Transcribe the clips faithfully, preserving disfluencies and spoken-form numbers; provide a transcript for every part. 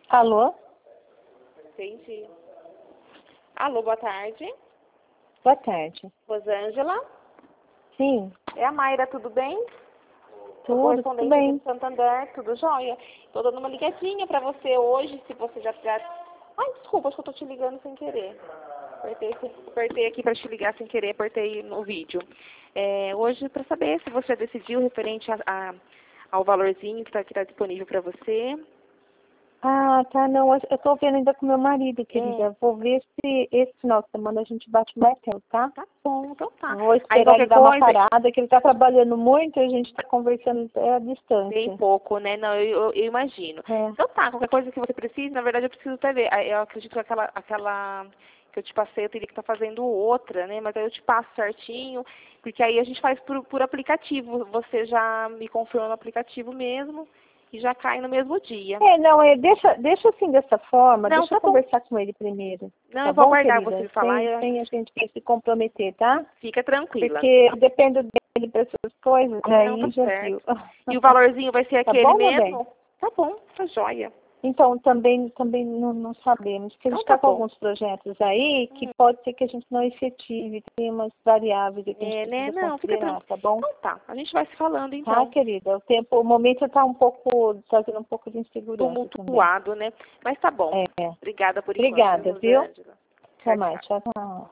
Alô? Entendi. Alô, boa tarde. Boa tarde. Rosângela? Sim, É a Mayra, tudo bem? tudo, Correspondente tudo bem. de Santander, tudo jóia. Tô dando uma ligadinha pra você hoje, se você já... já... Ai, desculpa, acho que eu tô te ligando sem querer. Apertei, apertei aqui pra te ligar sem querer, apertei no vídeo. É, hoje, pra saber se você já decidiu referente a, a, ao valorzinho que tá, que tá disponível pra você. Ah, tá, não, eu eu tô vendo ainda com meu marido, querida. É. Vou ver se esse final de semana a gente bate o martelo, tá? Tá bom, então tá. Vou Aí esperar ele qualquer dar uma coisa, parada, que ele tá trabalhando muito e a gente tá conversando até à bem distância. pouco, né? Não, eu, eu, eu imagino. É. Então tá, qualquer coisa que você precise, na verdade eu preciso até ver. Ah, eu acredito que aquela, aquela que eu te passei, eu teria que estar fazendo outra, né? Mas aí eu te passo certinho, porque aí a gente faz por, por aplicativo. Você já me confirma no aplicativo mesmo e já cai no mesmo dia. É, não, é, deixa, deixa assim dessa forma, Não, deixa tá eu bom. conversar com ele primeiro. Não, Tá eu vou bom, aguardar você querida? me falar. Sem, e sem a gente se comprometer, tá? Fica tranquila. Porque eu dependo dele para essas coisas, Não, tá aí já viu. certo. E o valorzinho vai ser Tá aquele bom, meu bem? mesmo? Tá bom, tá joia. Então, também, também não, não sabemos, porque a gente Então tá está com bom. alguns projetos aí que Hum. pode ser que a gente não efetive, tem umas variáveis aí que a gente É, né? precisa Não, fica considerar, tranquilo. tá bom? Então tá, a gente vai se falando Tá, então. querida? O tempo, o momento está um pouco, trazendo um pouco de insegurança também. Tumultuado, né? Mas tá bom. É. Obrigada por enquanto, viu, Obrigada, viu? Rosângela? Até Tchau, mais. tchau. Tchau, tchau.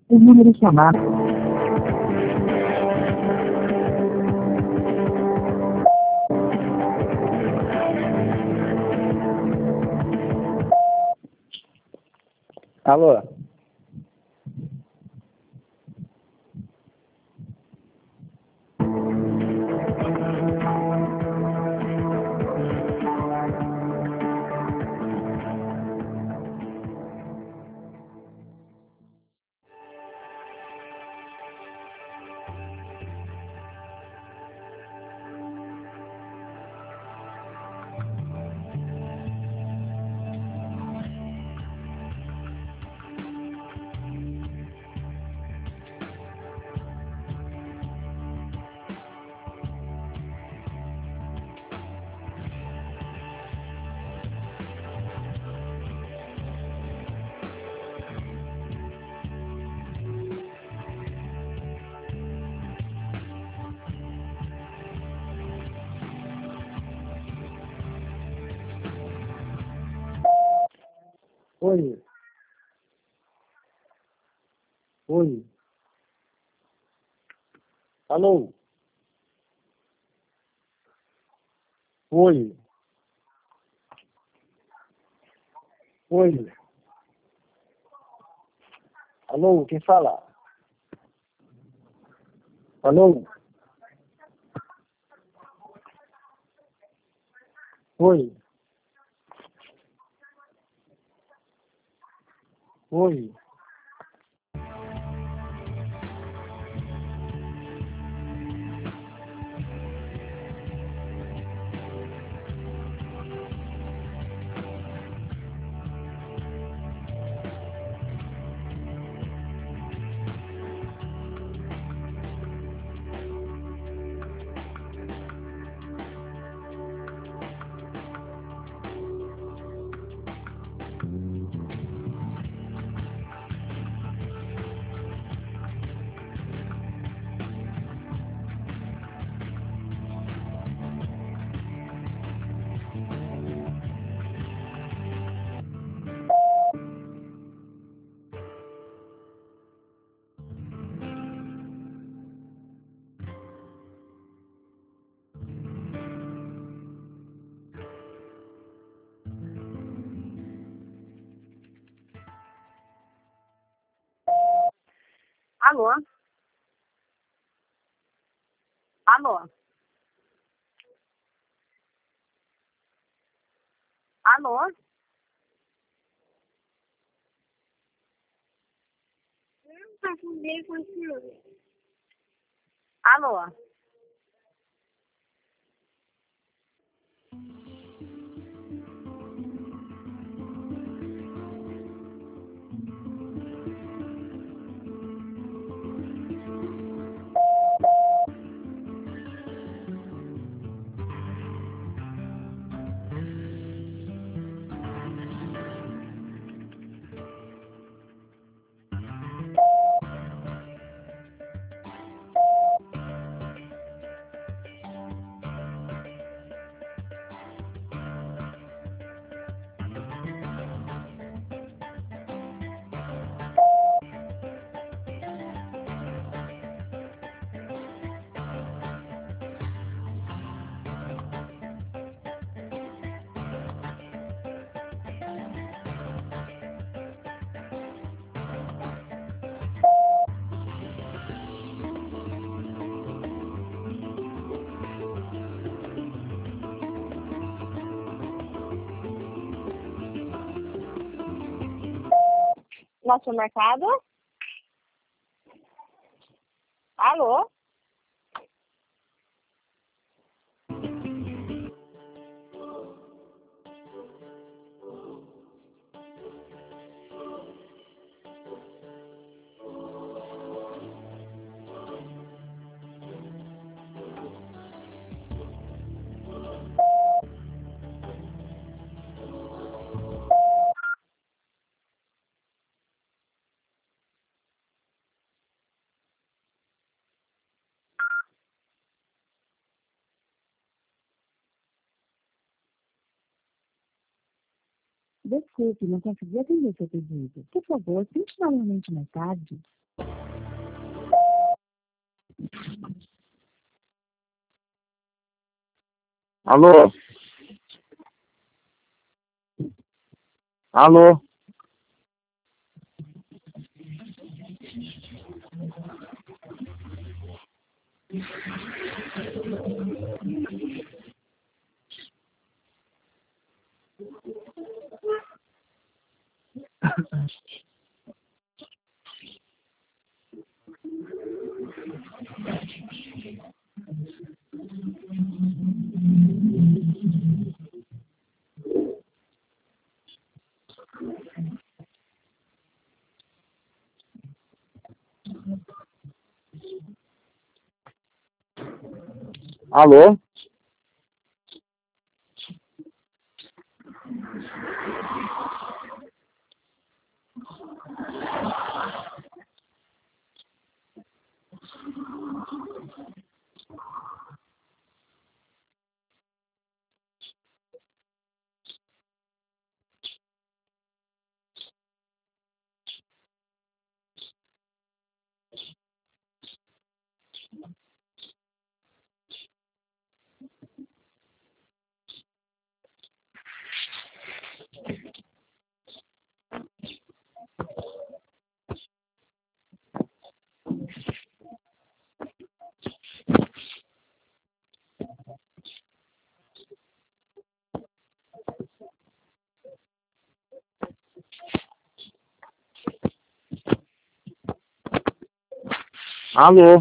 O número chamado. Alô? Oi. Oi. Alô? Oi. Oi. Alô, quem fala? Alô? Oi. Oi. Alô? Alô? Alô? Alô? Nosso mercado? Alô? Desculpe, não consegui atender seu pedido. Por favor, tente novamente mais tarde. Alô? Alô? Alô? Alô?